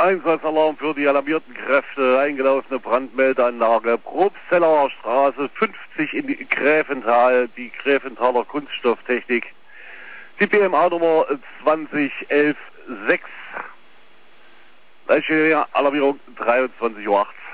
Einsatzalarm für die alarmierten Kräfte, eingelaufene Brandmeldeanlage, Probstelauer Straße 50 in Gräfenthal, die Gräfenthaler Kunststofftechnik, die BMA-Nummer 20116. Alarmierung 23:18 Uhr.